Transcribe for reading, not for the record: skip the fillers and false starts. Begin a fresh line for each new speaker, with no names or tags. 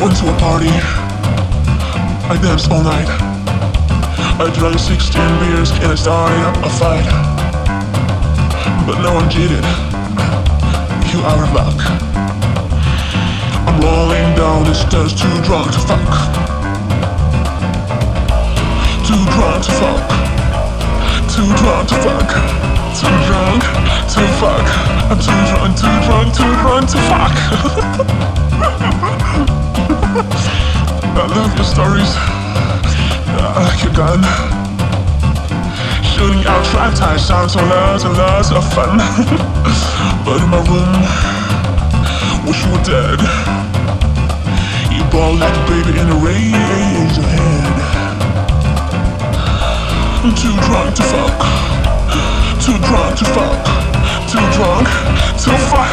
Went to a party, I danced all night. I drank 16 beers and I started a fight. But now I'm jaded, you out of luck. I'm rolling down the stairs, too drunk to fuck. Too drunk to fuck. Too drunk to fuck. Too drunk to fuck. I'm too drunk, too drunk, too drunk to fuck. I love your stories. I like your gun. Shooting out trap ties sounds so lots and lots of fun. But in my room, wish you were dead. You ball like a baby in a raise your head. I'm too drunk to fuck. Too drunk to fuck. Too drunk to fuck.